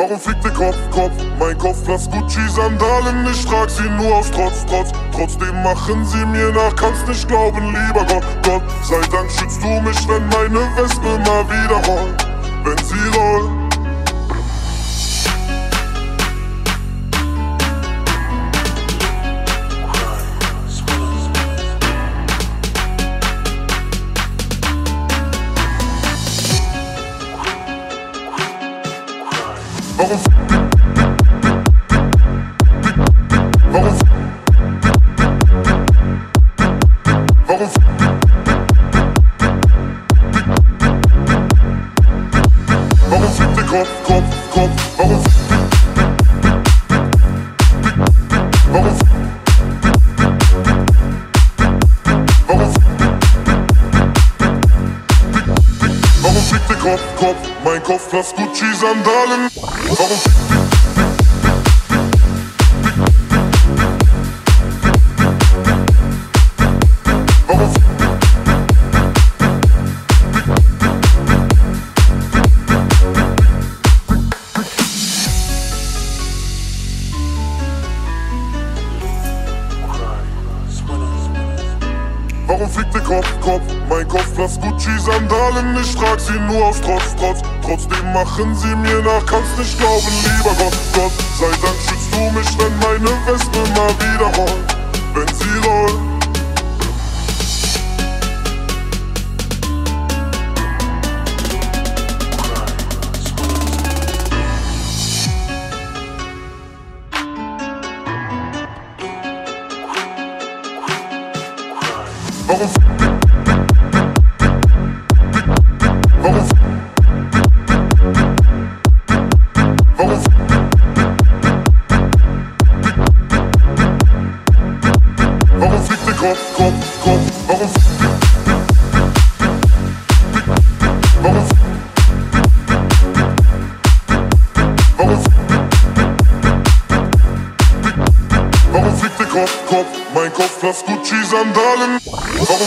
Warum fliegt der Kopf? Mein Kopf lasst Gucci-Sandalen, ich trag sie nur aus Trotz. Trotzdem machen sie mir nach, kannst nicht glauben, lieber Gott. Gott sei Dank schützt du mich, wenn meine Wespe mal wieder rollt, wenn sie rollt. Warum fliegt der Kopf? Warum fliegt der Kopf? Mein Kopf lasst Gucci-Sandalen. Warum fliegt der Kopf? Mein Kopf lasst Gucci-Sandalen, ich trag sie nur aus Trotz. Trotzdem machen sie mir nach, kannst nicht glauben, lieber Gott. Gott sei Dank schützt du mich, wenn meine Wespe mal wieder rollt, wenn sie rollt. Warum fliegt der Kopf? Warum fliegt der Kopf? Mein Kopf lasst Gucci-Sandalen. Warum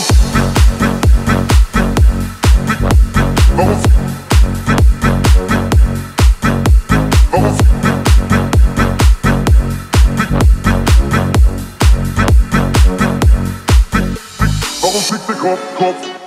fliegt der Kopf?